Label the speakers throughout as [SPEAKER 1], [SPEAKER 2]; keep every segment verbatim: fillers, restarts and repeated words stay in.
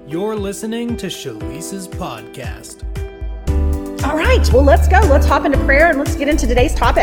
[SPEAKER 1] You're listening to Shalisa's podcast.
[SPEAKER 2] All right, well, let's go. Let's hop into prayer and let's get into today's topic.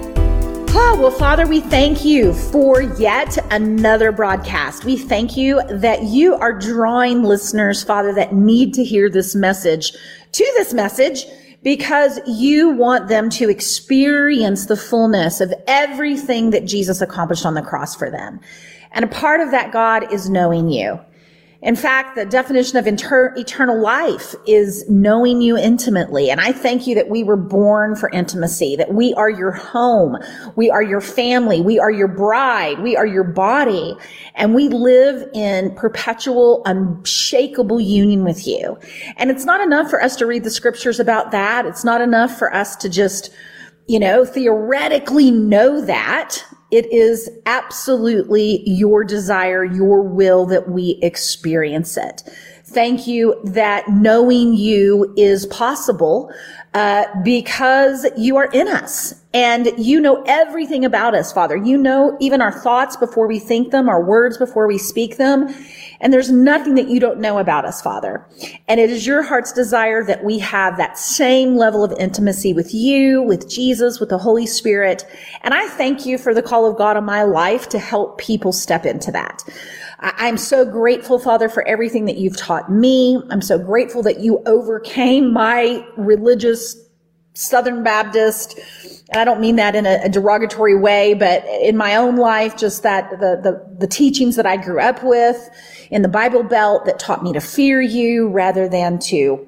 [SPEAKER 2] Oh, well, Father, we thank you for yet another broadcast. We thank you that you are drawing listeners, Father, that need to hear this message to this message because you want them to experience the fullness of everything that Jesus accomplished on the cross for them. And a part of that, God, is knowing you. In fact, the definition of inter- eternal life is knowing you intimately. And I thank you that we were born for intimacy, that we are your home, we are your family, we are your bride, we are your body, and we live in perpetual, unshakable union with you. And it's not enough for us to read the scriptures about that. It's not enough for us to just, you know, theoretically know that. It is absolutely your desire, your will that we experience it. Thank you that knowing you is possible uh, because you are in us and you know everything about us, Father. You know even our thoughts before we think them, our words before we speak them. And there's nothing that you don't know about us, Father. And it is your heart's desire that we have that same level of intimacy with you, with Jesus, with the Holy Spirit. And I thank you for the call of God on my life to help people step into that. I'm so grateful, Father, for everything that you've taught me. I'm so grateful that you overcame my religious Southern Baptist, and I don't mean that in a, a derogatory way, but in my own life, just that the, the, the teachings that I grew up with in the Bible Belt that taught me to fear you rather than to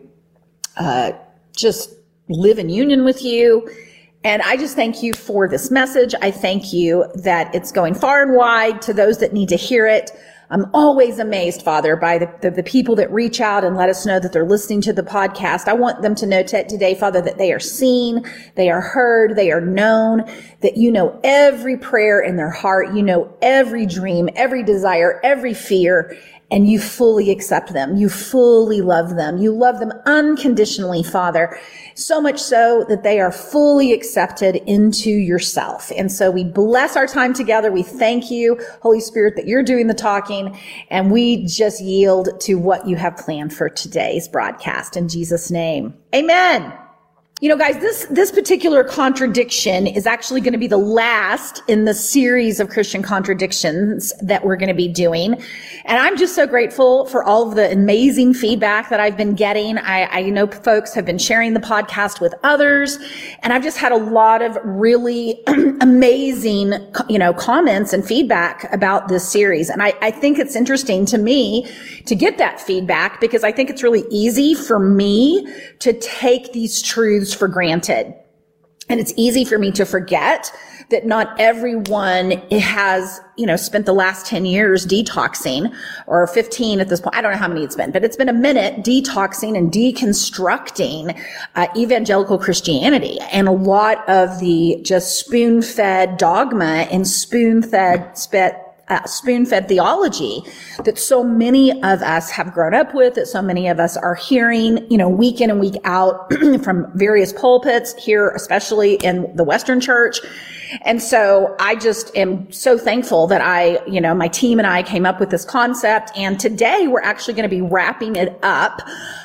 [SPEAKER 2] uh, just live in union with you. And I just thank you for this message. I thank you that it's going far and wide to those that need to hear it. I'm always amazed, Father, by the, the, the people that reach out and let us know that they're listening to the podcast. I want them to know t- today, Father, that they are seen, they are heard, they are known, that you know every prayer in their heart, you know every dream, every desire, every fear, and you fully accept them. You fully love them. You love them unconditionally, Father, so much so that they are fully accepted into yourself. And so we bless our time together. We thank you, Holy Spirit, that you're doing the talking, and we just yield to what you have planned for today's broadcast. In Jesus' name, amen. You know, guys, this, this particular contradiction is actually going to be the last in the series of Christian contradictions that we're going to be doing. And I'm just so grateful for all of the amazing feedback that I've been getting. I, I know folks have been sharing the podcast with others, and I've just had a lot of really amazing, you know, comments and feedback about this series. And I, I think it's interesting to me to get that feedback because I think it's really easy for me to take these truths for granted. And it's easy for me to forget that not everyone has, you know, spent the last ten years detoxing, or fifteen at this point. I don't know how many it's been, but it's been a minute detoxing and deconstructing uh, evangelical Christianity and a lot of the just spoon-fed dogma and spoon-fed spit Uh, spoon-fed theology that so many of us have grown up with, that so many of us are hearing, you know, week in and week out from various pulpits here, especially in the Western church. And so I just am so thankful that I, you know, my team and I came up with this concept. And today we're actually going to be wrapping it up,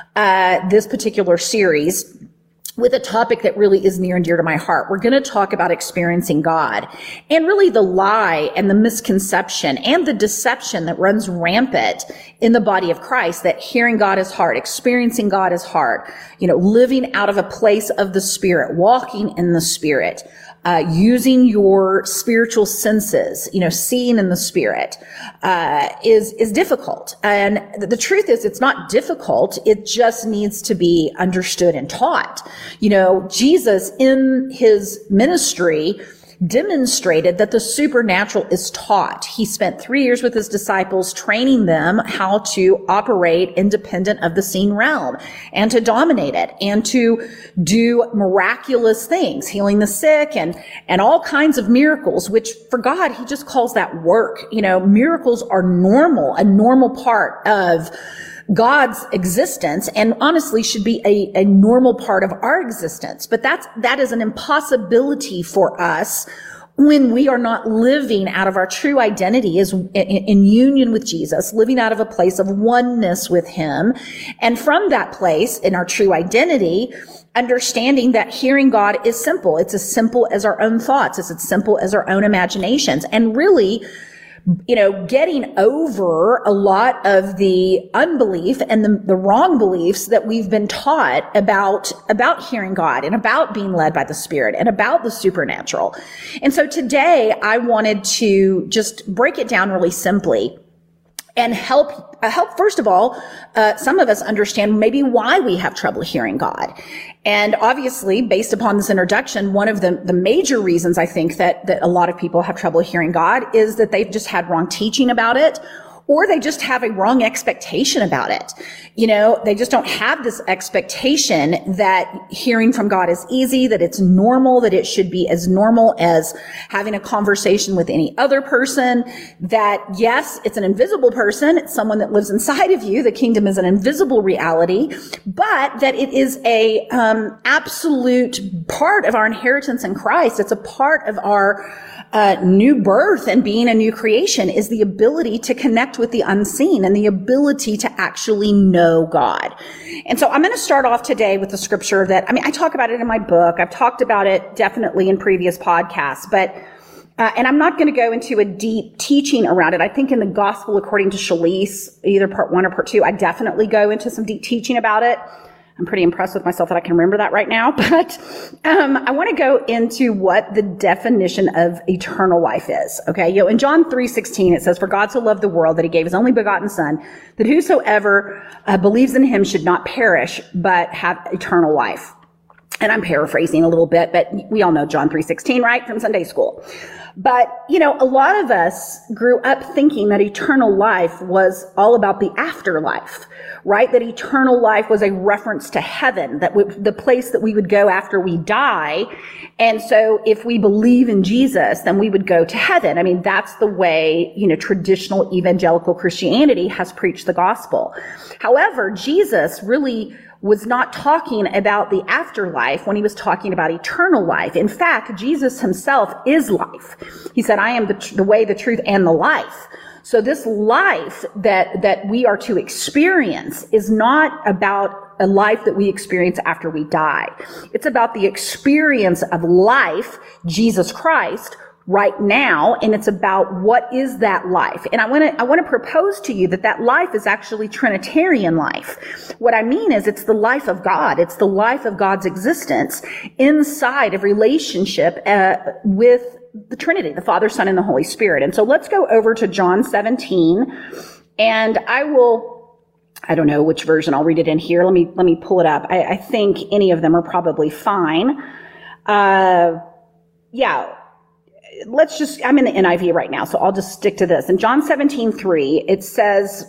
[SPEAKER 2] uh, this particular series with a topic that really is near and dear to my heart. We're going to talk about experiencing God and really the lie and the misconception and the deception that runs rampant in the body of Christ, that hearing God is hard, experiencing God is hard, you know, living out of a place of the Spirit, walking in the Spirit, uh, using your spiritual senses, you know, seeing in the Spirit, uh, is, is difficult. And the truth is, it's not difficult. It just needs to be understood and taught. You know, Jesus in his ministry demonstrated that the supernatural is taught. He spent three years with his disciples training them how to operate independent of the seen realm and to dominate it and to do miraculous things, healing the sick and, and all kinds of miracles, which for God, he just calls that work. You know, miracles are normal, a normal part of God's existence, and honestly should be a, a normal part of our existence. But that's, that is an impossibility for us when we are not living out of our true identity is in, in union with Jesus, living out of a place of oneness with him. And from that place in our true identity, understanding that hearing God is simple. It's as simple as our own thoughts. It's as simple as our own imaginations. And really, you know, getting over a lot of the unbelief and the, the wrong beliefs that we've been taught about, about hearing God and about being led by the Spirit and about the supernatural. And so today I wanted to just break it down really simply and help, uh, help first of all, uh, some of us understand maybe why we have trouble hearing God. And obviously, based upon this introduction, one of the, the major reasons I think that, that a lot of people have trouble hearing God is that they've just had wrong teaching about it, or they just have a wrong expectation about it. You know, they just don't have this expectation that hearing from God is easy, that it's normal, that it should be as normal as having a conversation with any other person, that yes, it's an invisible person, it's someone that lives inside of you, the kingdom is an invisible reality, but that it is a um, absolute part of our inheritance in Christ. It's a part of our Uh, new birth and being a new creation is the ability to connect with the unseen and the ability to actually know God. And so I'm going to start off today with the scripture that, I mean, I talk about it in my book. I've talked about it definitely in previous podcasts, but, uh, and I'm not going to go into a deep teaching around it. I think in the Gospel according to Schlisse, either part one or part two, I definitely go into some deep teaching about it. I'm pretty impressed with myself that I can remember that right now, but um, I want to go into what the definition of eternal life is. Okay, you know, in John three sixteen it says, "For God so loved the world that he gave his only begotten Son, that whosoever uh, believes in him should not perish, but have eternal life." And I'm paraphrasing a little bit, but we all know John three sixteen, right, from Sunday school. But, you know, a lot of us grew up thinking that eternal life was all about the afterlife, right? That eternal life was a reference to heaven, that we, the place that we would go after we die. And so if we believe in Jesus, then we would go to heaven. I mean, that's the way, you know, traditional evangelical Christianity has preached the gospel. However, Jesus really was not talking about the afterlife when he was talking about eternal life. In fact, Jesus himself is life. He said, "I am the, tr- the way, the truth, and the life." So this life that, that we are to experience is not about a life that we experience after we die. It's about the experience of life, Jesus Christ, right now, and it's about what is that life. And I want to I want to propose to you that that life is actually Trinitarian life. What I mean is it's the life of God. It's the life of God's existence inside of relationship uh, with the Trinity, the Father, Son, and the Holy Spirit. And so let's go over to John seventeen, and I will, I don't know which version, I'll read it in here. Let me let me pull it up. I, I think any of them are probably fine. Uh, yeah. Let's just, I'm in the N I V right now, so I'll just stick to this. In John seventeen three, it says,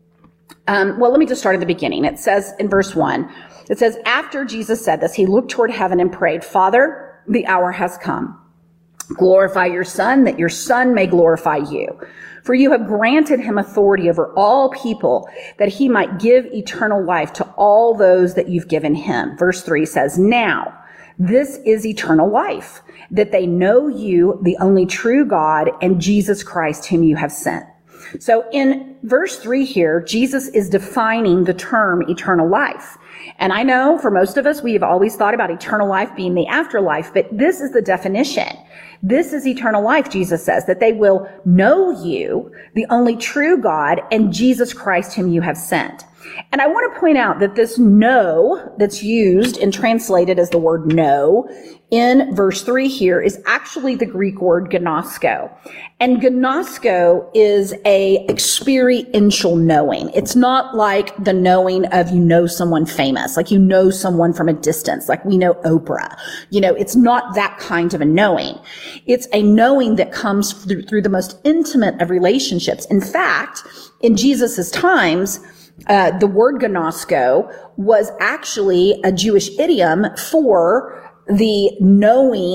[SPEAKER 2] um, well, let me just start at the beginning. It says in verse one, it says, "After Jesus said this, he looked toward heaven and prayed, 'Father, the hour has come. Glorify your Son, that your Son may glorify you. For you have granted him authority over all people, that he might give eternal life to all those that you've given him.'" Verse three says, "Now, this is eternal life, that they know you, the only true God, and Jesus Christ whom you have sent." So in verse three here, Jesus is defining the term eternal life. And I know for most of us, we have always thought about eternal life being the afterlife, but this is the definition. This is eternal life, Jesus says, that they will know you, the only true God, and Jesus Christ whom you have sent. And I want to point out that this know that's used and translated as the word know in verse three here is actually the Greek word gnosko. And gnosko is a experiential knowing. It's not like the knowing of you know someone famous, like you know someone from a distance, like we know Oprah. You know, it's not that kind of a knowing. It's a knowing that comes through, through the most intimate of relationships. In fact, in Jesus's times, Uh, the word gnosko was actually a Jewish idiom for the knowing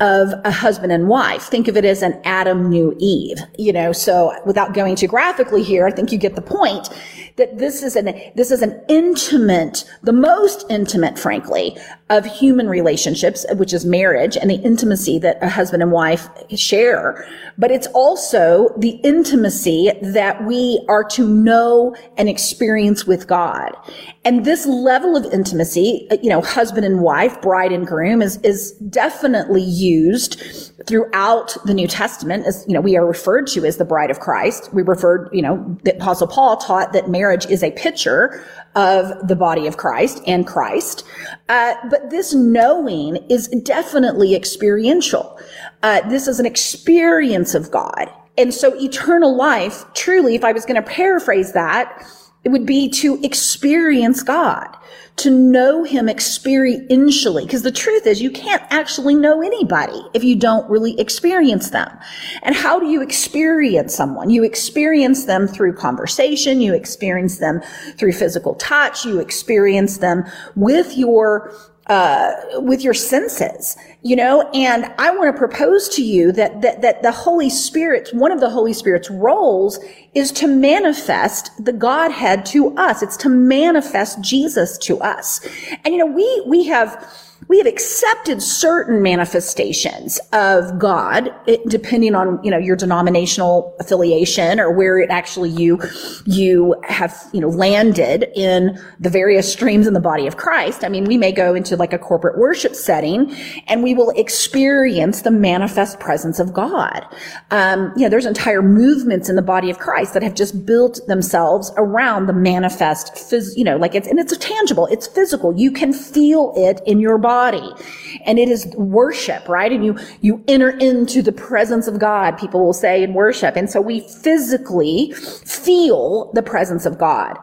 [SPEAKER 2] of a husband and wife. Think of it as an Adam knew Eve, you know, so without going too graphically here, I think you get the point that this is an, this is an intimate, the most intimate, frankly, of human relationships, which is marriage and the intimacy that a husband and wife share. But it's also the intimacy that we are to know and experience with God. And this level of intimacy, you know, husband and wife, bride and groom, is, is definitely used throughout the New Testament. As, you know, we are referred to as the bride of Christ. We referred, you know, the Apostle Paul taught that marriage is a picture of the body of Christ and Christ. Uh, but this knowing is definitely experiential. Uh, this is an experience of God. And so eternal life, truly, if I was going to paraphrase that, it would be to experience God, to know him experientially. Because the truth is, you can't actually know anybody if you don't really experience them. And how do you experience someone? You experience them through conversation. You experience them through physical touch. You experience them with your uh, with your senses, you know, and I want to propose to you that, that, that the Holy Spirit, one of the Holy Spirit's roles is to manifest the Godhead to us. It's to manifest Jesus to us. And, you know, we, we have, we have accepted certain manifestations of God, it, depending on, you know, your denominational affiliation or where it actually you, you have, you know, landed in the various streams in the body of Christ. I mean, we may go into like a corporate worship setting and we will experience the manifest presence of God. Um, you know, there's entire movements in the body of Christ that have just built themselves around the manifest, phys- you know, like it's, and it's tangible, it's physical. You can feel it in your body. Body. And it is worship, right? And you, you enter into the presence of God, people will say in worship. And so we physically feel the presence of God.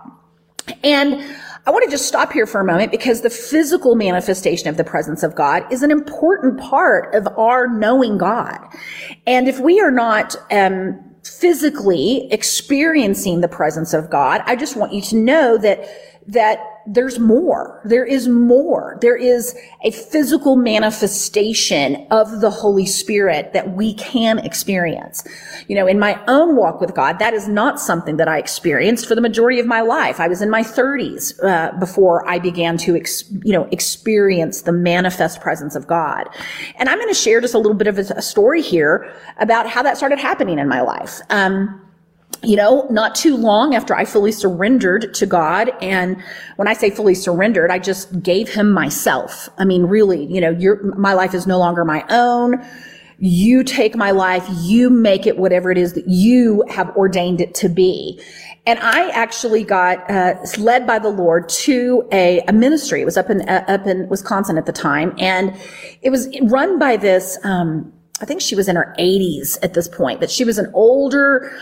[SPEAKER 2] And I want to just stop here for a moment because the physical manifestation of the presence of God is an important part of our knowing God. And if we are not, um, physically experiencing the presence of God, I just want you to know that, that there's more. There is more. There is a physical manifestation of the Holy Spirit that we can experience. You know, in my own walk with God, that is not something that I experienced for the majority of my life. I was in my thirties uh, before I began to, ex- you know, experience the manifest presence of God. And I'm going to share just a little bit of a, a story here about how that started happening in my life. Um, You know, not too long after I fully surrendered to God, and when I say fully surrendered, I just gave him myself. I mean, really, you know, your, my life is no longer my own. You take my life, you make it whatever it is that you have ordained it to be. And I actually got uh, led by the Lord to a, a ministry. It was up in uh, up in Wisconsin at the time, and it was run by this. Um, I think she was in her eighties at this point, but she was an older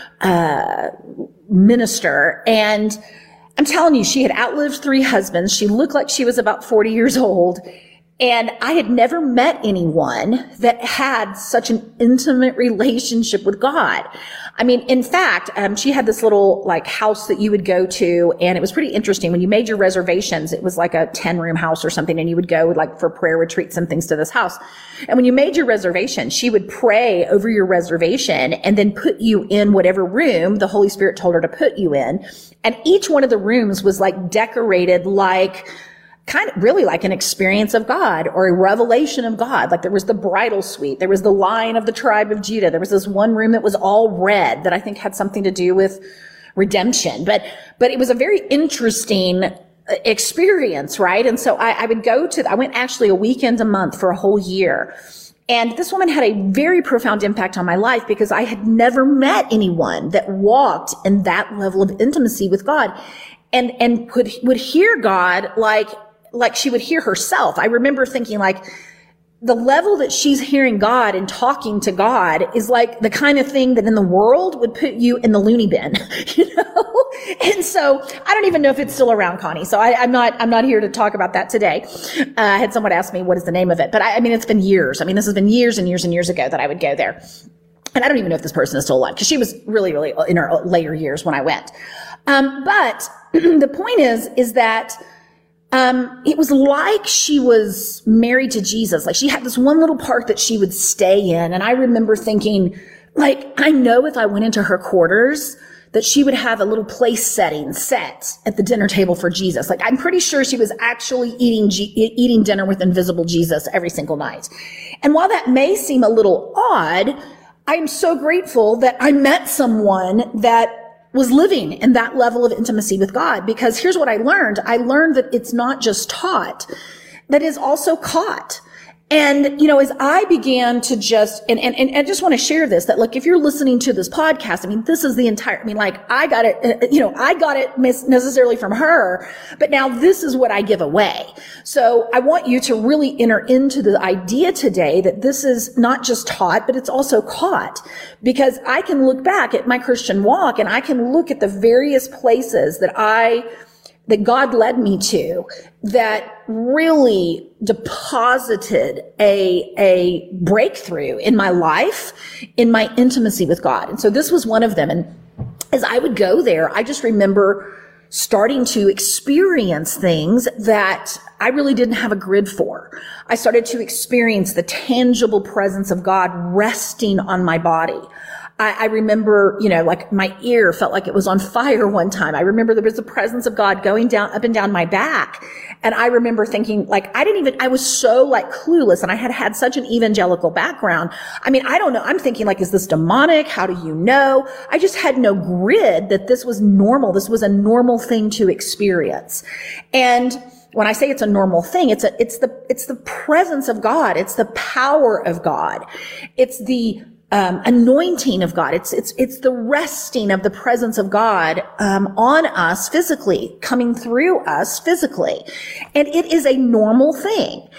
[SPEAKER 2] uh minister. And I'm telling you, she had outlived three husbands. She looked like she was about forty years old. And I had never met anyone that had such an intimate relationship with God. I mean, in fact, um, she had this little like house that you would go to, and it was pretty interesting. When you made your reservations, it was like a ten room house or something, and you would go like for prayer retreats and things to this house. And when you made your reservation, she would pray over your reservation and then put you in whatever room the Holy Spirit told her to put you in. And each one of the rooms was like decorated like kind of really like an experience of God or a revelation of God. Like there was the bridal suite. There was the Lion of the tribe of Judah. There was this one room that was all red that I think had something to do with redemption. But, but it was a very interesting experience, right? And so I, I would go to, I went actually a weekend a month for a whole year. And this woman had a very profound impact on my life because I had never met anyone that walked in that level of intimacy with God and, and could, would hear God like, like she would hear herself. I remember thinking like, the level that she's hearing God and talking to God is like the kind of thing that in the world would put you in the loony bin, you know? And so I don't even know if it's still around, Connie. So I, I'm not, I'm not here to talk about that today. Uh, I had someone ask me what is the name of it, but I, I mean, it's been years. I mean, this has been years and years and years ago that I would go there. And I don't even know if this person is still alive because she was really, really in her later years when I went. Um, but the point is, is that um, it was like she was married to Jesus. Like she had this one little part that she would stay in. And I remember thinking, like, I know if I went into her quarters that she would have a little place setting set at the dinner table for Jesus. Like, I'm pretty sure she was actually eating, G- eating dinner with invisible Jesus every single night. And while that may seem a little odd, I'm so grateful that I met someone that was living in that level of intimacy with God. Because here's what I learned. I learned that it's not just taught, that is also caught. And, you know, as I began to just, and, and, and I just want to share this, that like, if you're listening to this podcast, I mean, this is the entire, I mean, like, I got it, you know, I got it necessarily from her, but now this is what I give away. So I want you to really enter into the idea today that this is not just taught, but it's also caught. Because I can look back at my Christian walk and I can look at the various places that I that God led me to that really deposited a, a breakthrough in my life, in my intimacy with God. And so this was one of them. And as I would go there, I just remember starting to experience things that I really didn't have a grid for. I started to experience the tangible presence of God resting on my body. I, I remember, you know, like my ear felt like it was on fire one time. I remember there was the presence of God going down, up and down my back. And I remember thinking, like, I didn't even, I was so like clueless, and I had had such an evangelical background. I mean, I don't know. I'm thinking, like, is this demonic? How do you know? I just had no grid that this was normal. This was a normal thing to experience. And when I say it's a normal thing, it's a, it's the, it's the presence of God. It's the power of God. It's the Um, anointing of God. It's, it's, it's the resting of the presence of God, um, on us physically, coming through us physically. And it is a normal thing.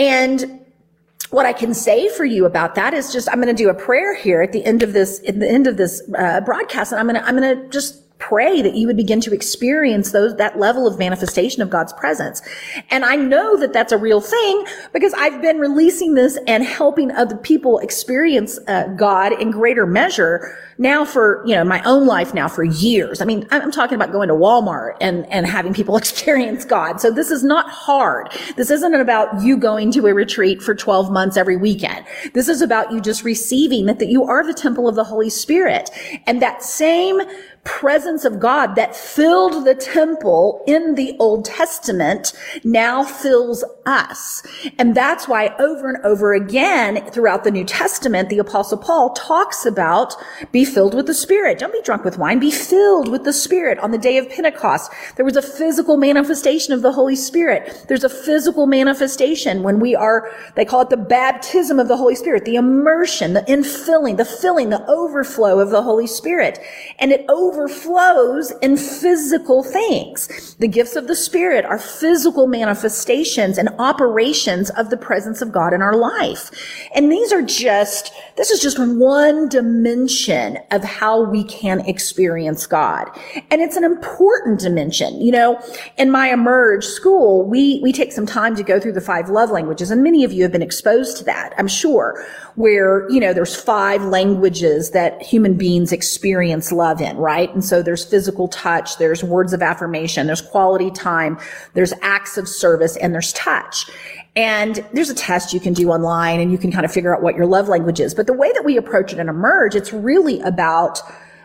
[SPEAKER 2] And what I can say for you about that is just, I'm going to do a prayer here at the end of this, at the end of this, uh, broadcast. And I'm going to, I'm going to just pray that you would begin to experience those, that level of manifestation of God's presence. And I know that that's a real thing because I've been releasing this and helping other people experience uh, God in greater measure now for, you know, my own life now for years. I mean, I'm talking about going to Walmart and, and having people experience God. So this is not hard. This isn't about you going to a retreat for twelve months every weekend. This is about you just receiving that, that you are the temple of the Holy Spirit. And that same presence of God that filled the temple in the Old Testament now fills us. And that's why over and over again throughout the New Testament, the Apostle Paul talks about be filled with the Spirit. Don't be drunk with wine. Be filled with the Spirit. On the day of Pentecost, there was a physical manifestation of the Holy Spirit. There's a physical manifestation when we are, they call it the baptism of the Holy Spirit, the immersion, the infilling, the filling, the overflow of the Holy Spirit. And it overflows in physical things. The gifts of the Spirit are physical manifestations and operations of the presence of God in our life. And these are just, this is just one dimension of how we can experience God. And it's an important dimension. You know, in my Emerge school, we, we take some time to go through the five love languages, and many of you have been exposed to that, I'm sure, where, you know, there's five languages that human beings experience love in, right? And so there's physical touch, there's words of affirmation, there's quality time, there's acts of service, and there's touch. And there's a test you can do online and you can kind of figure out what your love language is. But the way that we approach it in Emerge, it's really about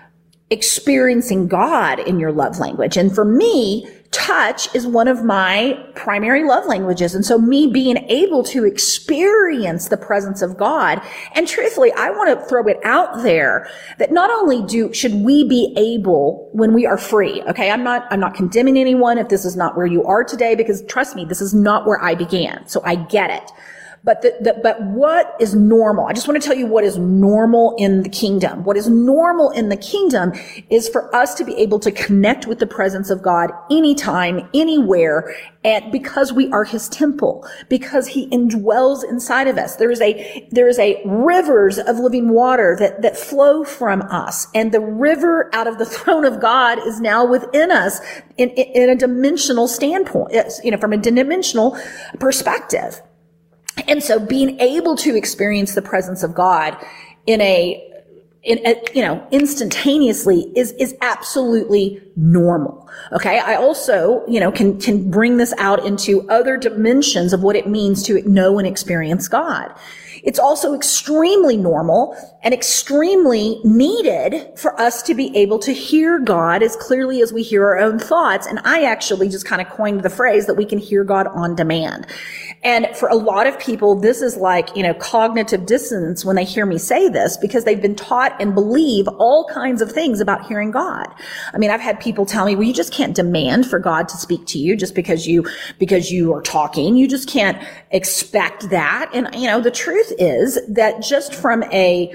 [SPEAKER 2] experiencing God in your love language. And for me, touch is one of my primary love languages. And so me being able to experience the presence of God, and truthfully, I want to throw it out there that not only do, should we be able when we are free, okay, I'm not, I'm not condemning anyone if this is not where you are today, because trust me, this is not where I began. So I get it. But the, the, but what is normal? I just want to tell you what is normal in the kingdom. What is normal in the kingdom is for us to be able to connect with the presence of God anytime, anywhere, and because we are his temple, because he indwells inside of us. There is a, there is a rivers of living water that, that flow from us. And the river out of the throne of God is now within us in, in, in a dimensional standpoint, you know, from a dimensional perspective. And so being able to experience the presence of God in a, in, you know, instantaneously is, is absolutely normal. Okay. I also, you know, can, can bring this out into other dimensions of what it means to know and experience God. It's also extremely normal and extremely needed for us to be able to hear God as clearly as we hear our own thoughts. And I actually just kind of coined the phrase that we can hear God on demand. And for a lot of people, this is like, you know, cognitive dissonance when they hear me say this, because they've been taught and believe all kinds of things about hearing God. I mean, I've had people tell me, well, you just can't demand for God to speak to you just because you, because you are talking. You just can't expect that. And, you know, the truth is that just from a,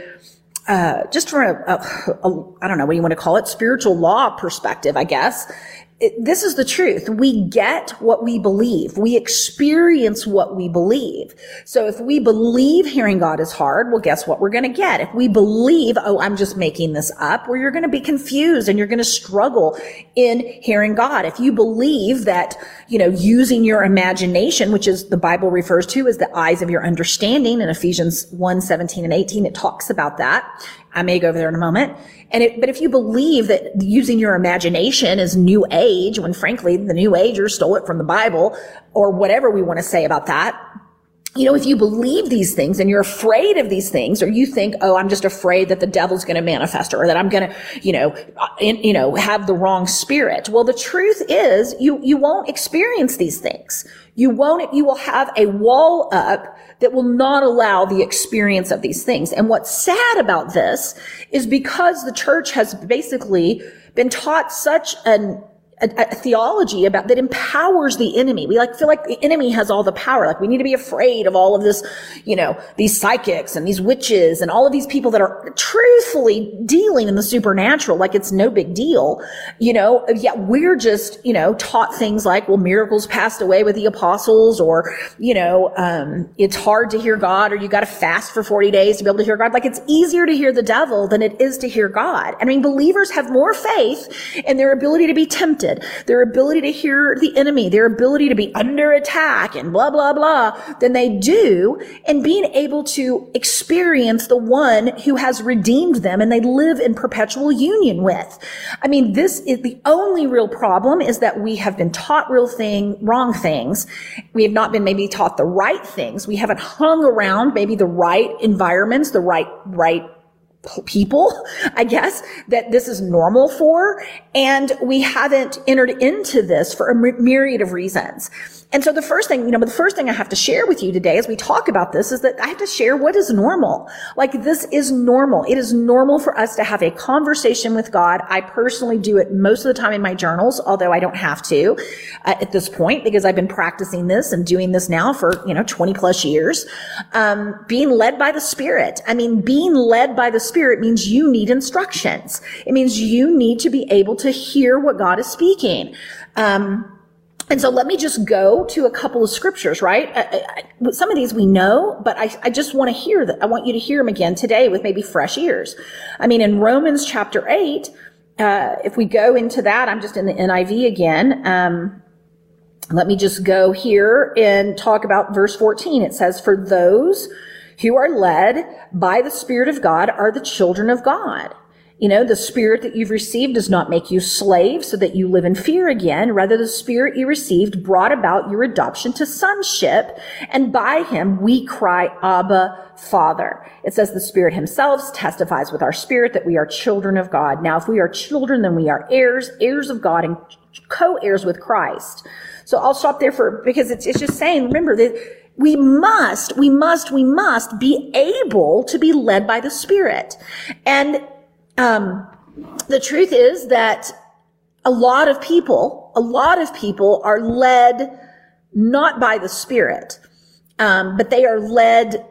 [SPEAKER 2] uh, just from a, a, a, I don't know what you want to call it, spiritual law perspective, I guess, It, this is the truth. We get what we believe. We experience what we believe. So if we believe hearing God is hard, well, guess what we're going to get? If we believe, oh, I'm just making this up, well, you're going to be confused and you're going to struggle in hearing God. If you believe that, you know, using your imagination, which is the Bible refers to as the eyes of your understanding in Ephesians one, seventeen and eighteen, it talks about that. I may go over there in a moment. And it, but if you believe that using your imagination is new age, when frankly, the new agers stole it from the Bible, or whatever we want to say about that, you know, if you believe these things and you're afraid of these things, or you think, oh, I'm just afraid that the devil's going to manifest, or that I'm going to, you know, in, you know, have the wrong spirit. Well, the truth is you, you won't experience these things. You won't, you will have a wall up that will not allow the experience of these things. And what's sad about this is because the church has basically been taught such an A, a theology about that empowers the enemy. We like feel like the enemy has all the power. Like we need to be afraid of all of this, you know, these psychics and these witches and all of these people that are truthfully dealing in the supernatural. Like it's no big deal, you know. Yet we're just, you know, taught things like, well, miracles passed away with the apostles, or you know, um, it's hard to hear God, or you got to fast for forty days to be able to hear God. Like it's easier to hear the devil than it is to hear God. I mean, believers have more faith in their ability to be tempted, their ability to hear the enemy, their ability to be under attack and blah, blah, blah, than they do in being able to experience the one who has redeemed them and they live in perpetual union with. I mean, this is the only real problem, is that we have been taught real thing, wrong things. We have not been maybe taught the right things. We haven't hung around maybe the right environments, the right, right people, I guess, that this is normal for, and we haven't entered into this for a myriad of reasons. And so the first thing, you know, the first thing I have to share with you today as we talk about this is that I have to share what is normal. Like this is normal. It is normal for us to have a conversation with God. I personally do it most of the time in my journals, although I don't have to uh, at this point, because I've been practicing this and doing this now for, you know, twenty plus years. Um, being led by the Spirit. I mean, being led by the Spirit means you need instructions. It means you need to be able to hear what God is speaking. Um, And so let me just go to a couple of scriptures, right? I, I, some of these we know, but I, I just want to hear that. I want you to hear them again today with maybe fresh ears. I mean, in Romans chapter eight, uh, if we go into that, I'm just in the N I V again. Um, let me just go here and talk about verse fourteen. It says, for those who are led by the Spirit of God are the children of God. You know, the Spirit that you've received does not make you slaves so that you live in fear again. Rather, the Spirit you received brought about your adoption to sonship, and by him we cry, Abba, Father. It says the Spirit himself testifies with our spirit that we are children of God. Now, if we are children, then we are heirs, heirs of God, and co-heirs with Christ. So I'll stop there for, because it's, it's just saying, remember that we must, we must, we must be able to be led by the Spirit. And Um, the truth is that a lot of people, a lot of people are led not by the Spirit, um, but they are led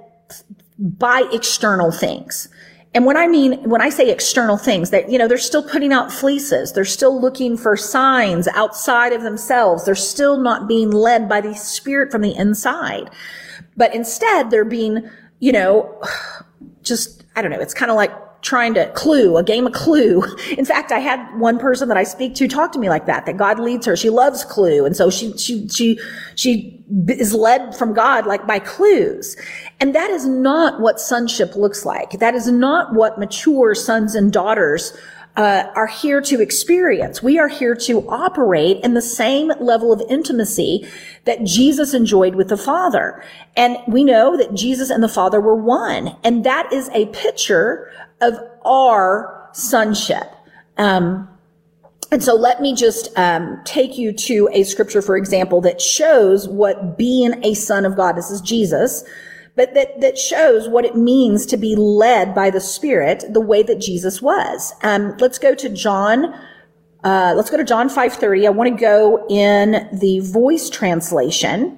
[SPEAKER 2] by external things. And when I mean, when I say external things, that, you know, they're still putting out fleeces. They're still looking for signs outside of themselves. They're still not being led by the Spirit from the inside. But instead, they're being, you know, just, I don't know, it's kind of like trying to clue, a game of Clue. In fact, I had one person that I speak to talk to me like that, that God leads her. She loves Clue. And so she, she, she, she is led from God like by clues. And that is not what sonship looks like. That is not what mature sons and daughters Uh, are here to experience. We are here to operate in the same level of intimacy that Jesus enjoyed with the Father. And we know that Jesus and the Father were one. And that is a picture of our sonship. Um, and so let me just um, take you to a scripture, for example, that shows what being a son of God, this is Jesus, but that, that shows what it means to be led by the Spirit the way that Jesus was. Um, let's go to John, uh, let's go to John five thirty. I want to go in the Voice translation,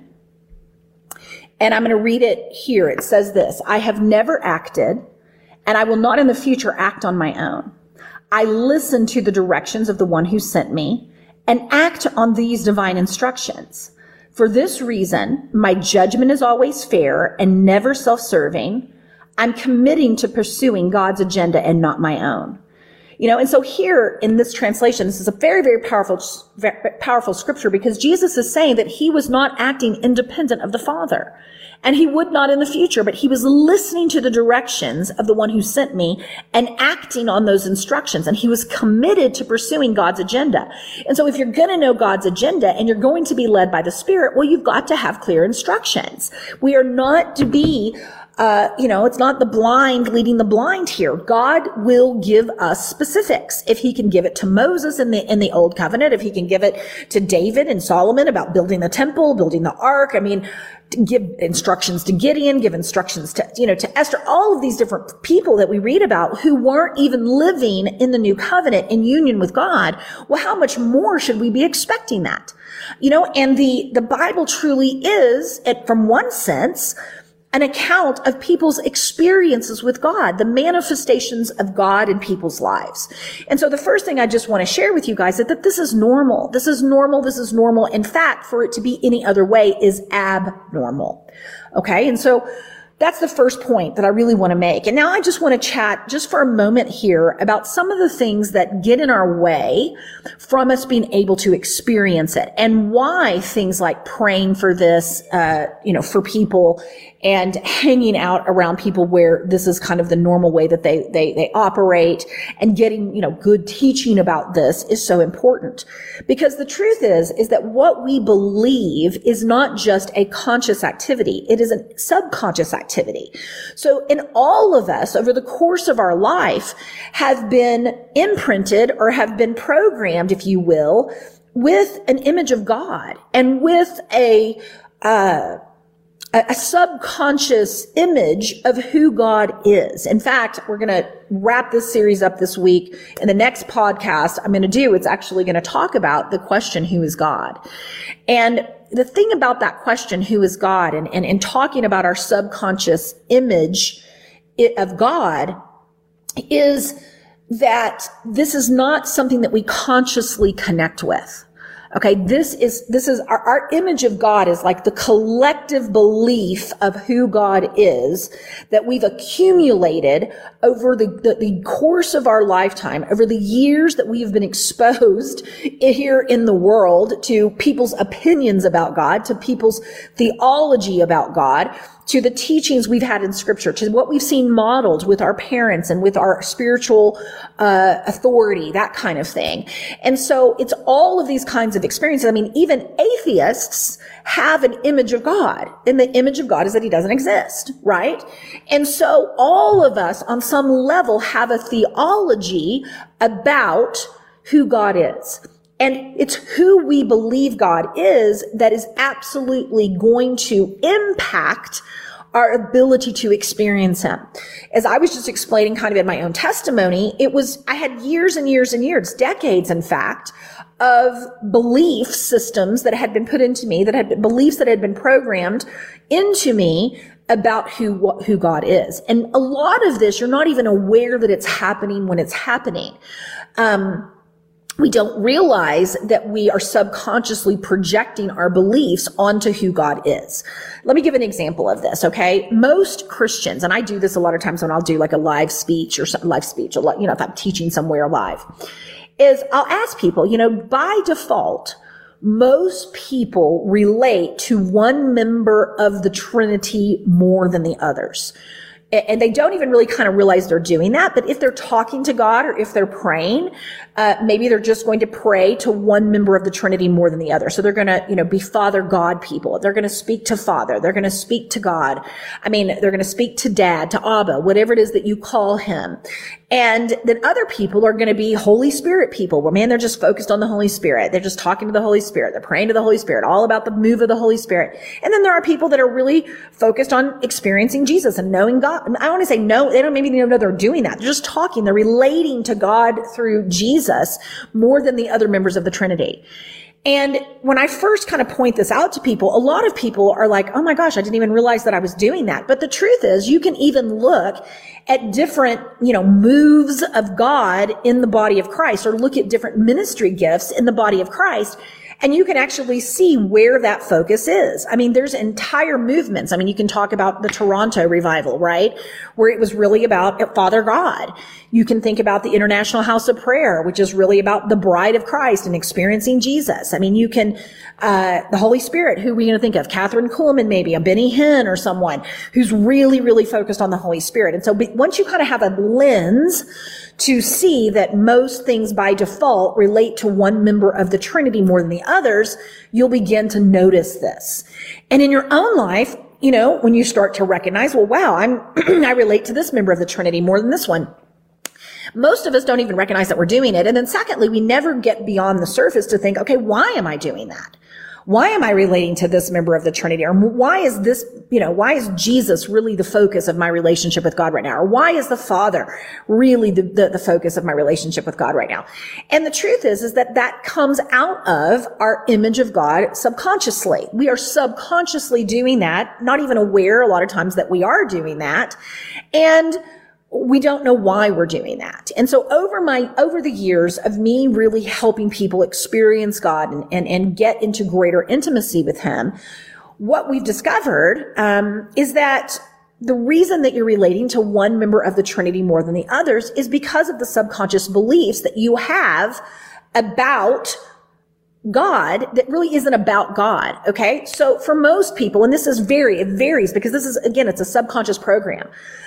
[SPEAKER 2] and I'm going to read it here. It says this: I have never acted, and I will not in the future act on my own. I listen to the directions of the one who sent me and act on these divine instructions. For this reason, my judgment is always fair and never self-serving. I'm committing to pursuing God's agenda and not my own. You know, and so here in this translation, this is a very, very powerful, very powerful scripture, because Jesus is saying that he was not acting independent of the Father. And he would not in the future, but he was listening to the directions of the one who sent me and acting on those instructions. And he was committed to pursuing God's agenda. And so if you're going to know God's agenda and you're going to be led by the Spirit, well, you've got to have clear instructions. We are not to be Uh, you know, it's not the blind leading the blind here. God will give us specifics. If he can give it to Moses in the, in the old covenant, if he can give it to David and Solomon about building the temple, building the ark, I mean, give instructions to Gideon, give instructions to, you know, to Esther, all of these different people that we read about who weren't even living in the new covenant in union with God. Well, how much more should we be expecting that? You know, and the, the Bible truly is, it, from one sense, an account of people's experiences with God, the manifestations of God in people's lives. And so the first thing I just want to share with you guys is that this is normal. This is normal. This is normal. In fact, for it to be any other way is abnormal. Okay. And so that's the first point that I really want to make. And now I just want to chat just for a moment here about some of the things that get in our way from us being able to experience it, and why things like praying for this, uh, you know, for people and hanging out around people where this is kind of the normal way that they, they, they operate, and getting, you know, good teaching about this is so important. Because the truth is, is that what we believe is not just a conscious activity. It is a subconscious activity. So in all of us over the course of our life have been imprinted or have been programmed, if you will, with an image of God and with a, uh, a subconscious image of who God is. In fact, we're going to wrap this series up this week. In the next podcast I'm going to do, it's actually going to talk about the question, who is God? And the thing about that question, who is God, and, and, and talking about our subconscious image of God, is that this is not something that we consciously connect with. Okay, this is, this is, our, our image of God is like the collective belief of who God is that we've accumulated over the, the, the course of our lifetime, over the years that we have been exposed here in the world to people's opinions about God, to people's theology about God, to the teachings we've had in Scripture, to what we've seen modeled with our parents and with our spiritual uh authority, that kind of thing. And so it's all of these kinds of experiences. I mean, even atheists have an image of God, and the image of God is that he doesn't exist, right? And so all of us on some level have a theology about who God is. And it's who we believe God is that is absolutely going to impact our ability to experience him. As I was just explaining kind of in my own testimony, it was, I had years and years and years, decades in fact, of belief systems that had been put into me, that had been beliefs that had been programmed into me about who, who God is. And a lot of this, you're not even aware that it's happening when it's happening. Um, we don't realize that we are subconsciously projecting our beliefs onto who God is. Let me give an example of this, okay? Most Christians, and I do this a lot of times when I'll do like a live speech or some live speech, or, you know, if I'm teaching somewhere live, is I'll ask people, you know, by default, most people relate to one member of the Trinity more than the others. And they don't even really kind of realize they're doing that. But if they're talking to God or if they're praying, uh, maybe they're just going to pray to one member of the Trinity more than the other. So they're going to, you know, be Father God people. They're going to speak to Father. They're going to speak to God. I mean, they're going to speak to Dad, to Abba, whatever it is that you call him. And then other people are going to be Holy Spirit people, where, man, they're just focused on the Holy Spirit. They're just talking to the Holy Spirit. They're praying to the Holy Spirit, all about the move of the Holy Spirit. And then there are people that are really focused on experiencing Jesus and knowing God. I want to say no, they don't maybe even know they're doing that. They're just talking. They're relating to God through Jesus more than the other members of the Trinity. And when I first kind of point this out to people, a lot of people are like, oh my gosh, I didn't even realize that I was doing that. But the truth is, you can even look at different, you know, moves of God in the body of Christ, or look at different ministry gifts in the body of Christ, and you can actually see where that focus is. I mean, there's entire movements. I mean, you can talk about the Toronto revival, right? Where it was really about Father God. You can think about the International House of Prayer, which is really about the bride of Christ and experiencing Jesus. I mean, you can, uh, the Holy Spirit, who are we going to think of? Catherine Kuhlman, maybe, a Benny Hinn or someone who's really, really focused on the Holy Spirit. And so once you kind of have a lens to see that most things by default relate to one member of the Trinity more than the others, you'll begin to notice this. And in your own life, you know, when you start to recognize, well, wow, I'm, I relate to this member of the Trinity more than this one. Most of us don't even recognize that we're doing it. And then secondly, we never get beyond the surface to think, okay, why am I doing that? Why am I relating to this member of the Trinity? Or why is this, you know, why is Jesus really the focus of my relationship with God right now? Or why is the Father really the, the, the focus of my relationship with God right now? And the truth is, is that that comes out of our image of God subconsciously. We are subconsciously doing that, not even aware a lot of times that we are doing that. And we don't know why we're doing that. And so over my, over the years of me really helping people experience God and, and, and get into greater intimacy with him, what we've discovered, um, is that the reason that you're relating to one member of the Trinity more than the others is because of the subconscious beliefs that you have about God that really isn't about God. Okay. So for most people, and this is very, it varies because this is, again, it's a subconscious program.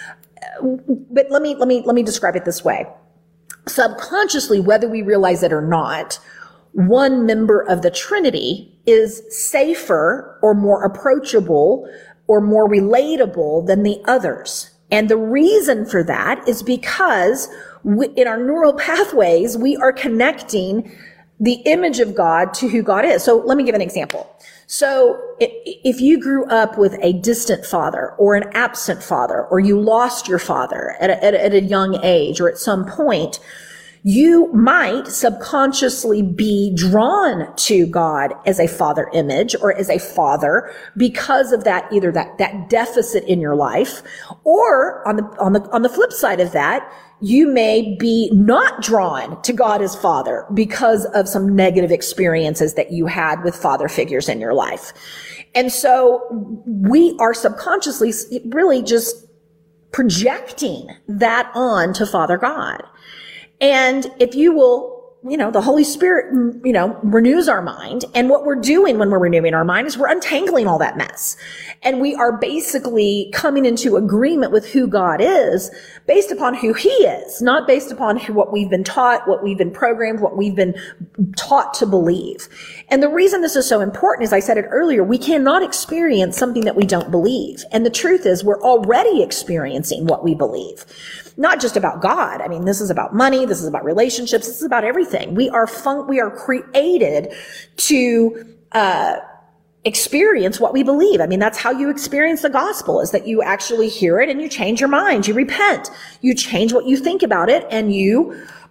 [SPEAKER 2] But let me, let me, let me describe it this way. Subconsciously, whether we realize it or not, one member of the Trinity is safer or more approachable or more relatable than the others. And the reason for that is because we, in our neural pathways, we are connecting the image of God to who God is. So let me give an example. So if you grew up with a distant father or an absent father, or you lost your father at a, at a, at a young age or at some point, you might subconsciously be drawn to God as a father image or as a father because of that, either that, that deficit in your life, or on the, on the, on the flip side of that, you may be not drawn to God as Father because of some negative experiences that you had with father figures in your life. And so we are subconsciously really just projecting that on to Father God. And if you will, you know, the Holy Spirit, you know, renews our mind. And what we're doing when we're renewing our mind is we're untangling all that mess. And we are basically coming into agreement with who God is based upon who he is, not based upon who, what we've been taught, what we've been programmed, what we've been taught to believe. And the reason this is so important, as I said it earlier, we cannot experience something that we don't believe. And the truth is we're already experiencing what we believe. Not just about God. I mean, this is about money. This is about relationships. This is about everything. We are fun- we are created to, uh, experience what we believe. I mean, that's how you experience the gospel, is that you actually hear it and you change your mind. You repent. You change what you think about it and you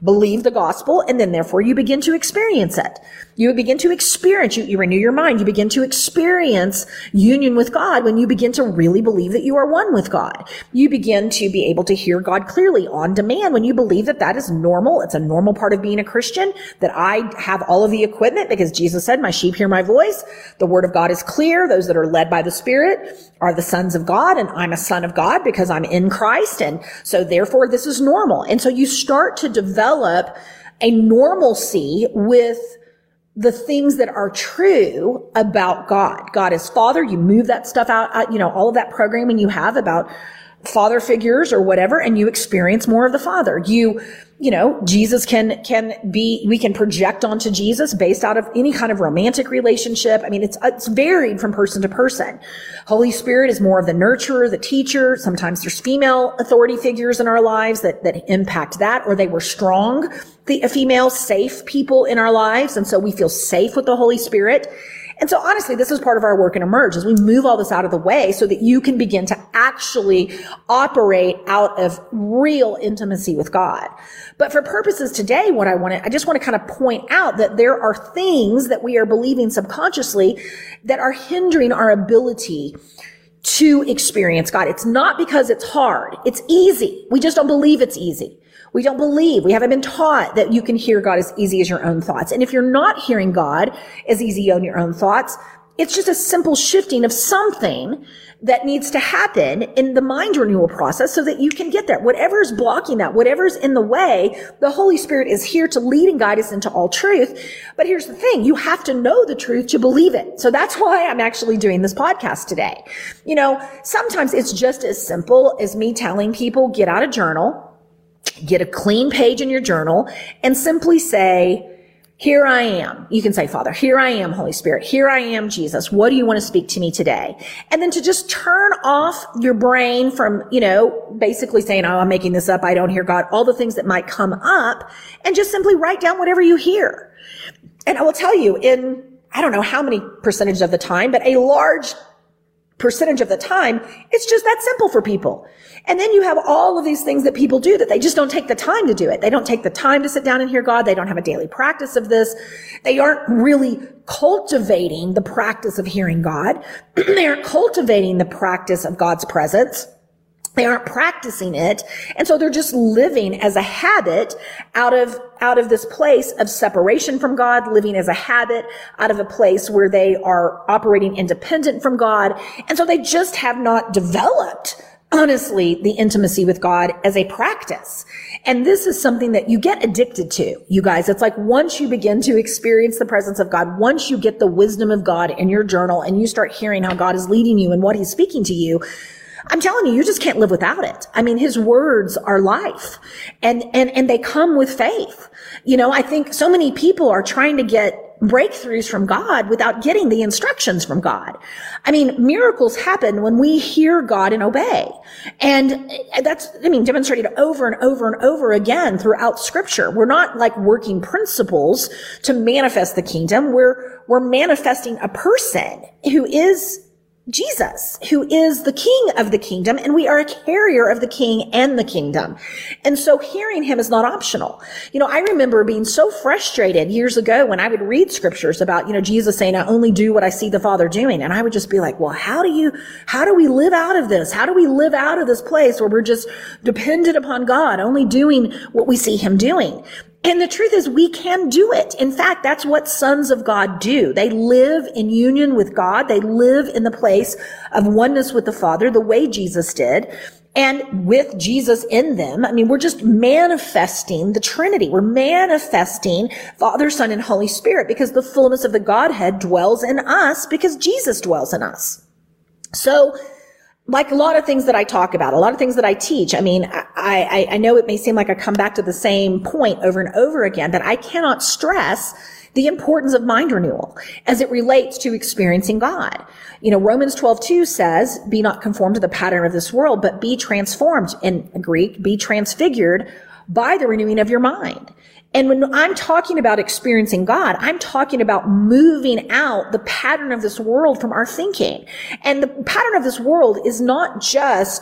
[SPEAKER 2] believe the gospel, and then therefore you begin to experience it. You begin to experience, you, you renew your mind, you begin to experience union with God when you begin to really believe that you are one with God. You begin to be able to hear God clearly on demand when you believe that that is normal. It's a normal part of being a Christian, that I have all of the equipment because Jesus said, my sheep hear my voice. The word of God is clear. Those that are led by the Spirit are the sons of God, and I'm a son of God because I'm in Christ. And so therefore this is normal. And so you start to develop a normalcy with the things that are true about God. God is Father. You move that stuff out, you know, all of that programming you have about father figures or whatever, and you experience more of the Father. You, you know, Jesus can, can be, we can project onto Jesus based out of any kind of romantic relationship. I mean, it's, it's varied from person to person. Holy Spirit is more of the nurturer, the teacher. Sometimes there's female authority figures in our lives that, that impact that, or they were strong, the female safe people in our lives. And so we feel safe with the Holy Spirit. And so honestly, this is part of our work in Emerge, as we move all this out of the way so that you can begin to actually operate out of real intimacy with God. But for purposes today, what I want to, I just want to kind of point out that there are things that we are believing subconsciously that are hindering our ability to experience God. It's not because it's hard. It's easy. We just don't believe it's easy. We don't believe, we haven't been taught that you can hear God as easy as your own thoughts. And if you're not hearing God as easy on your own thoughts, it's just a simple shifting of something that needs to happen in the mind renewal process so that you can get there. Whatever is blocking that, whatever's in the way, the Holy Spirit is here to lead and guide us into all truth. But here's the thing, you have to know the truth to believe it. So that's why I'm actually doing this podcast today. You know, sometimes it's just as simple as me telling people, get out a journal, get a clean page in your journal, and simply say, here I am. You can say, Father, here I am, Holy Spirit. Here I am, Jesus. What do you want to speak to me today? And then to just turn off your brain from, you know, basically saying, oh, I'm making this up. I don't hear God. All the things that might come up, and just simply write down whatever you hear. And I will tell you, in, I don't know how many percentage of the time, but a large percentage of the time, it's just that simple for people. And then you have all of these things that people do that they just don't take the time to do it. They don't take the time to sit down and hear God. They don't have a daily practice of this. They aren't really cultivating the practice of hearing God. They aren't cultivating the practice of God's presence. They aren't practicing it. And so they're just living as a habit out of, out of this place of separation from God, living as a habit out of a place where they are operating independent from God. And so they just have not developed, honestly, the intimacy with God as a practice. And this is something that you get addicted to, you guys. It's like once you begin to experience the presence of God, once you get the wisdom of God in your journal and you start hearing how God is leading you and what he's speaking to you, I'm telling you, you just can't live without it. I mean, his words are life, and, and, and they come with faith. You know, I think so many people are trying to get breakthroughs from God without getting the instructions from God. I mean, miracles happen when we hear God and obey. And that's, I mean, demonstrated over and over and over again throughout Scripture. We're not like working principles to manifest the kingdom. We're, we're manifesting a person who is Jesus, who is the king of the kingdom, and we are a carrier of the king and the kingdom. And so hearing him is not optional. You know, I remember being so frustrated years ago when I would read scriptures about, you know, Jesus saying, I only do what I see the Father doing. And I would just be like, well, how do you, how do we live out of this? How do we live out of this place where we're just dependent upon God, only doing what we see him doing? And the truth is we can do it. In fact, that's what sons of God do. They live in union with God. They live in the place of oneness with the Father, the way Jesus did. And with Jesus in them, I mean, we're just manifesting the Trinity. We're manifesting Father, Son, and Holy Spirit because the fullness of the Godhead dwells in us because Jesus dwells in us. So, like a lot of things that I talk about, a lot of things that I teach, I mean, I, I, I know it may seem like I come back to the same point over and over again, but I cannot stress the importance of mind renewal as it relates to experiencing God. You know, Romans twelve two says, be not conformed to the pattern of this world, but be transformed, in Greek, be transfigured by the renewing of your mind. And when I'm talking about experiencing God, I'm talking about moving out the pattern of this world from our thinking. And the pattern of this world is not just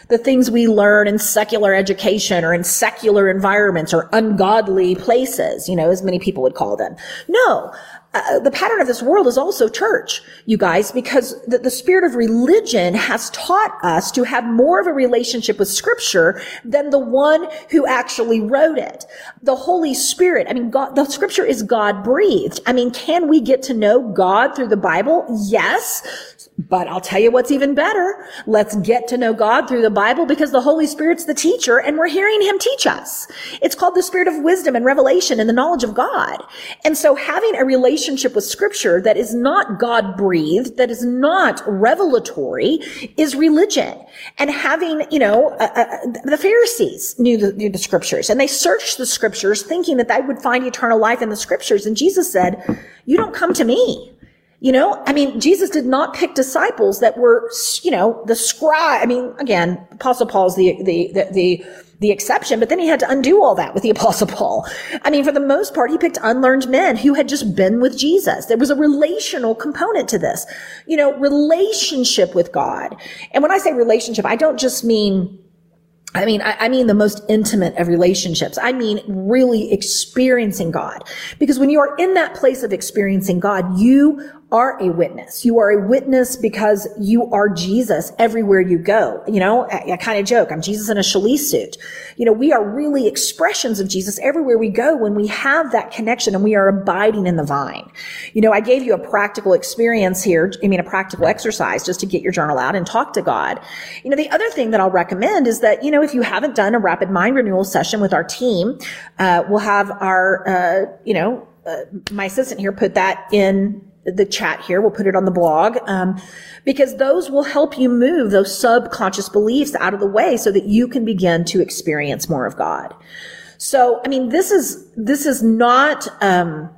[SPEAKER 2] the things we learn in secular education or in secular environments or ungodly places, you know, as many people would call them. No. Uh, the pattern of this world is also church, you guys, because the, the spirit of religion has taught us to have more of a relationship with Scripture than the one who actually wrote it. The Holy Spirit, I mean, God, the Scripture is God-breathed. I mean, can we get to know God through the Bible? Yes. But I'll tell you what's even better. Let's get to know God through the Bible, because the Holy Spirit's the teacher and we're hearing him teach us. It's called the spirit of wisdom and revelation and the knowledge of God. And so having a relationship with Scripture that is not God-breathed, that is not revelatory, is religion. And having, you know, uh, uh, the Pharisees knew the, knew the Scriptures, and they searched the Scriptures thinking that they would find eternal life in the Scriptures. And Jesus said, you don't come to me. You know, I mean, Jesus did not pick disciples that were, you know, the scribe. I mean, again, Apostle Paul's the, the, the, the, the exception, but then he had to undo all that with the Apostle Paul. I mean, for the most part, he picked unlearned men who had just been with Jesus. There was a relational component to this, you know, relationship with God. And when I say relationship, I don't just mean I mean, I, I mean the most intimate of relationships. I mean really experiencing God. Because when you are in that place of experiencing God, you are a witness. You are a witness because you are Jesus everywhere you go. You know, I, I kind of joke, I'm Jesus in a Shalice suit. You know, we are really expressions of Jesus everywhere we go when we have that connection and we are abiding in the vine. You know, I gave you a practical experience here. I mean, a practical exercise just to get your journal out and talk to God. You know, the other thing that I'll recommend is that, you know, if you haven't done a rapid mind renewal session with our team, uh, we'll have our, uh, you know, uh, my assistant here put that in the chat here. We'll put it on the blog, um, because those will help you move those subconscious beliefs out of the way so that you can begin to experience more of God. So, I mean, this is, this is not, um,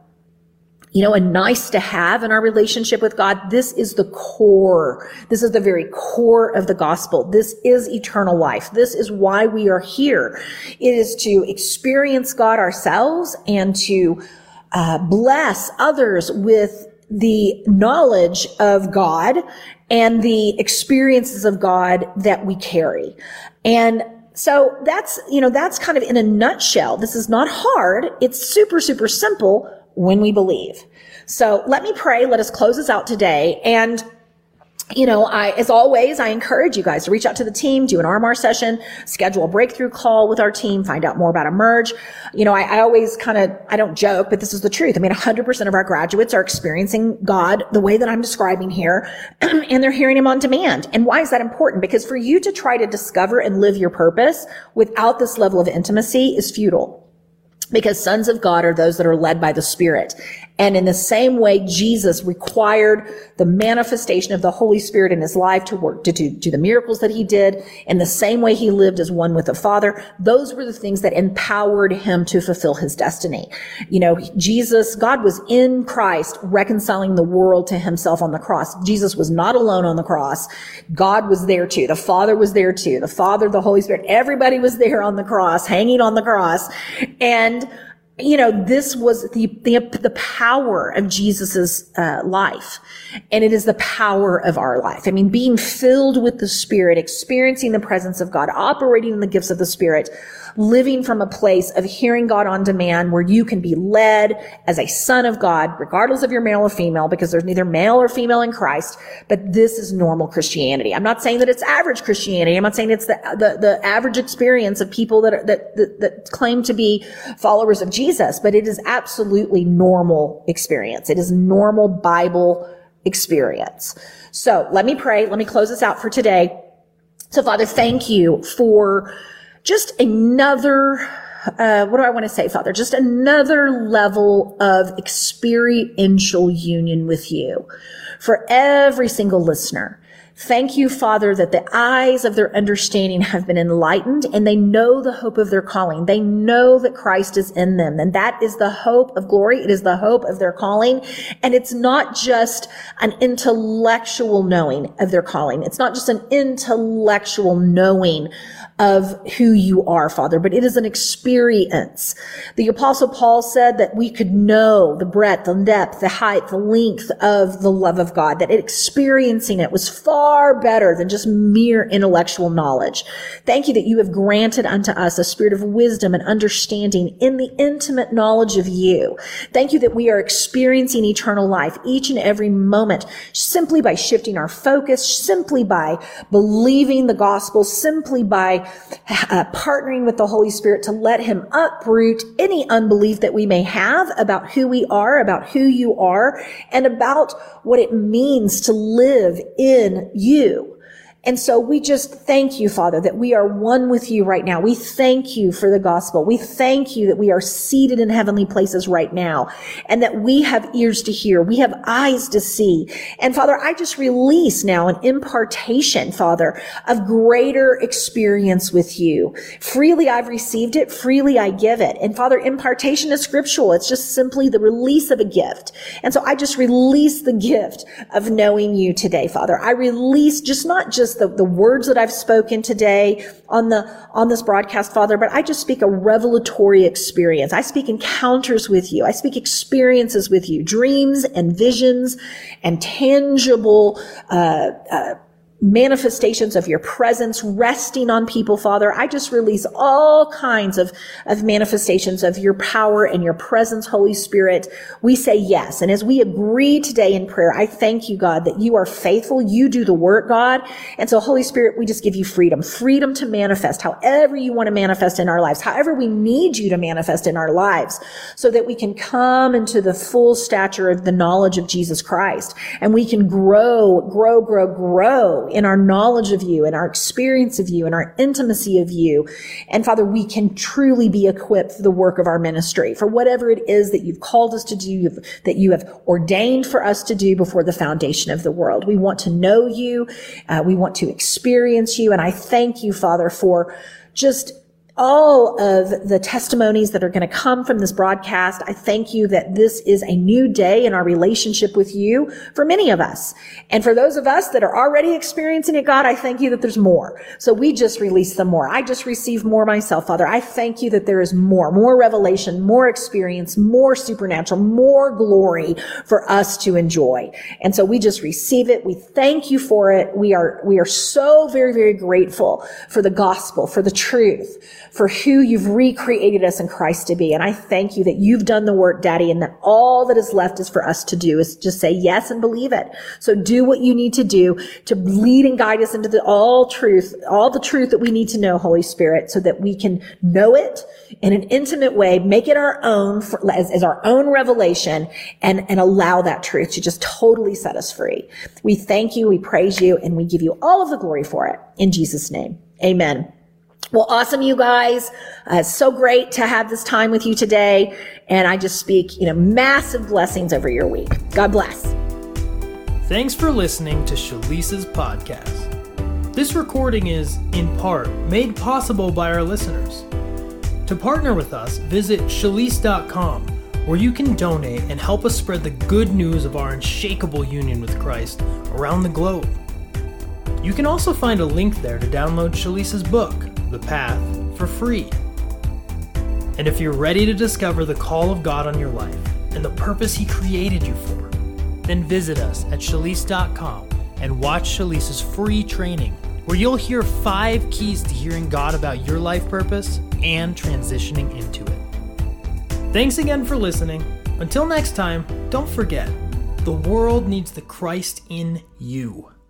[SPEAKER 2] you know, a nice to have in our relationship with God. This is the core. This is the very core of the gospel. This is eternal life. This is why we are here. It is to experience God ourselves and to uh, bless others with the knowledge of God and the experiences of God that we carry. And so that's, you know, that's kind of in a nutshell. This is not hard. It's super, super simple when we believe. So let me pray. Let us close this out today. And you know, I, as always, I encourage you guys to reach out to the team, do an R M R session, schedule a breakthrough call with our team, find out more about Emerge. You know, I, I always kind of, I don't joke, but this is the truth. I mean, one hundred percent of our graduates are experiencing God the way that I'm describing here, and they're hearing him on demand. And why is that important? Because for you to try to discover and live your purpose without this level of intimacy is futile. Because sons of God are those that are led by the Spirit. And in the same way, Jesus required the manifestation of the Holy Spirit in his life to work, to do, do the miracles that he did. In the same way he lived as one with the Father. Those were the things that empowered him to fulfill his destiny. You know, Jesus, God was in Christ reconciling the world to himself on the cross. Jesus was not alone on the cross. God was there too. The Father was there too. The Father, the Holy Spirit, everybody was there on the cross, hanging on the cross. And you know, this was the, the, the power of Jesus's, uh, life. And it is the power of our life. I mean, being filled with the Spirit, experiencing the presence of God, operating in the gifts of the Spirit, living from a place of hearing God on demand where you can be led as a son of God, regardless of your male or female, because there's neither male or female in Christ, but this is normal Christianity. I'm not saying that it's average Christianity. I'm not saying it's the, the, the average experience of people that, are, that, that, that claim to be followers of Jesus, but it is absolutely normal experience. It is normal Bible experience. So let me pray. Let me close this out for today. So Father, thank you for just another, uh, what do I want to say, Father? Just another level of experiential union with you for every single listener. Thank you, Father, that the eyes of their understanding have been enlightened and they know the hope of their calling. They know that Christ is in them, and that is the hope of glory. It is the hope of their calling. And it's not just an intellectual knowing of their calling. It's not just an intellectual knowing of who you are, Father, but it is an experience. The Apostle Paul said that we could know the breadth, the depth, the height, the length of the love of God, that experiencing it was far better than just mere intellectual knowledge. Thank you that you have granted unto us a spirit of wisdom and understanding in the intimate knowledge of you. Thank you that we are experiencing eternal life each and every moment simply by shifting our focus, simply by believing the gospel, simply by uh, partnering with the Holy Spirit to let him uproot any unbelief that we may have about who we are, about who you are, and about what it means to live in you. And so we just thank you, Father, that we are one with you right now. We thank you for the gospel. We thank you that we are seated in heavenly places right now and that we have ears to hear. We have eyes to see. And Father, I just release now an impartation, Father, of greater experience with you. Freely I've received it. Freely I give it. And Father, impartation is scriptural. It's just simply the release of a gift. And so I just release the gift of knowing you today, Father. I release just not just The, the words that I've spoken today on the, on this broadcast, Father, but I just speak a revelatory experience. I speak encounters with you. I speak experiences with you, dreams and visions and tangible, uh, uh, manifestations of your presence resting on people, Father. I just release all kinds of, of manifestations of your power and your presence, Holy Spirit. We say yes. And as we agree today in prayer, I thank you, God, that you are faithful. You do the work, God. And so, Holy Spirit, we just give you freedom, freedom to manifest however you want to manifest in our lives, however we need you to manifest in our lives, so that we can come into the full stature of the knowledge of Jesus Christ. And we can grow, grow, grow, grow in our knowledge of you and our experience of you and our intimacy of you. And Father, we can truly be equipped for the work of our ministry, for whatever it is that you've called us to do, that you have ordained for us to do before the foundation of the world. We want to know you. Uh, we want to experience you. And I thank you, Father, for just all of the testimonies that are going to come from this broadcast. I thank you that this is a new day in our relationship with you for many of us. And for those of us that are already experiencing it, God, I thank you that there's more. So we just release them more. I just receive more myself, Father. I thank you that there is more, more revelation, more experience, more supernatural, more glory for us to enjoy. And so we just receive it. We thank you for it. We are, we are so very, very grateful for the gospel, for the truth, for who you've recreated us in Christ to be. And I thank you that you've done the work, Daddy, and that all that is left is for us to do is just say yes and believe it. So do what you need to do to lead and guide us into the all truth, all the truth that we need to know, Holy Spirit, so that we can know it in an intimate way, make it our own for, as, as our own revelation, and, and allow that truth to just totally set us free. We thank you, we praise you, and we give you all of the glory for it. In Jesus' name, amen. Well, awesome, you guys. Uh, it's so great to have this time with you today. And I just speak, you know, massive blessings over your week. God bless.
[SPEAKER 1] Thanks for listening to Shalisa's podcast. This recording is, in part, made possible by our listeners. To partner with us, visit shalise dot com, where you can donate and help us spread the good news of our unshakable union with Christ around the globe. You can also find a link there to download Shalisa's book, The Path, for free. And if you're ready to discover the call of God on your life and the purpose He created you for, then visit us at shalise dot com and watch Shalisa's free training, where you'll hear five keys to hearing God about your life purpose and transitioning into it. Thanks again for listening. Until next time, don't forget, the world needs the Christ in you.